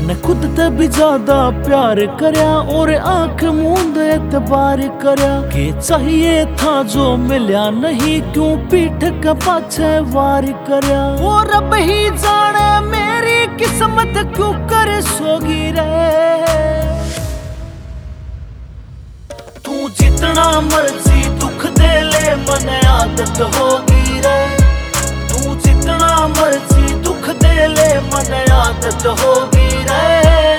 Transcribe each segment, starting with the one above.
मन खुद ते भी ज्यादा प्यार करया और आंख मूंद एतबार करया के चाहिए था जो मिलया नहीं, क्यों पीठ के पाछे वार करया। वो रब ही जाने मेरी किस्मत क्यों कर सोगी रे। तू जितना मर्जी दुख दे ले मन आदत होगी रे। तू जितना मर्जी दुख दे ले मन आदत होगी रे।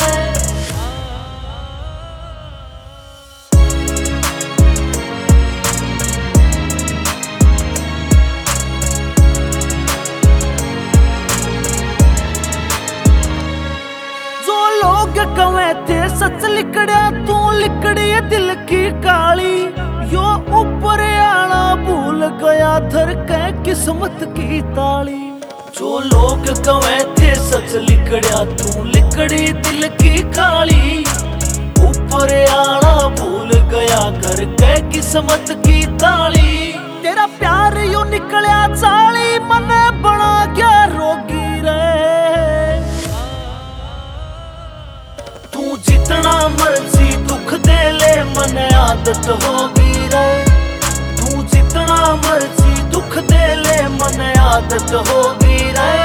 जो लोग कहे थे सच लिखड़ा, तू लिखड़ी दिल की काली। यो ऊपर आना भूल गया धर के किस्मत की ताली। जो लोग कहे थे सच लिखड़ा, तू लिखड़ी दिल की काली। ऊपर आना भूल गया घर के किस्मत की ताली। तेरा प्यार यू निकलिया चाली, मन बना क्या रोगी रे। तू जितना मर्जी दुख दे ले मन आदत होगी रे। तू जितना मर्जी दुख दे ले मन आदत होगी रे।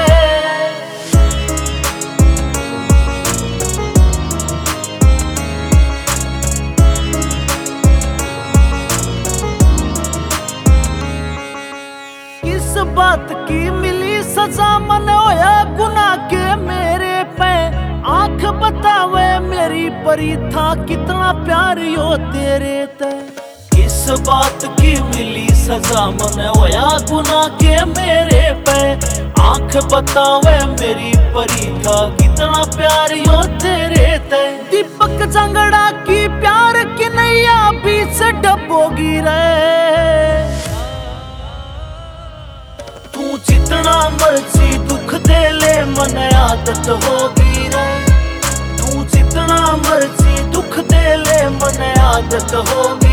किस बात की मिली सजा, मन होया गुनाह के मेरे पे। आंख बतावे मेरी परी था कितना प्यार यो तेरे ते। किस बात की मिली सजा, मन होया गुनाह के मेरे पे। आंख बतावे मेरी परी था कितना प्यार यो तेरे ते। दीपक जंगड़ा की प्यार की नैया बीच डबोगी रे। तू जितना मर्जी दुख दे ले मन आदत होगी रे। तू जितना मर्जी दुख दे ले मन आदत होगी।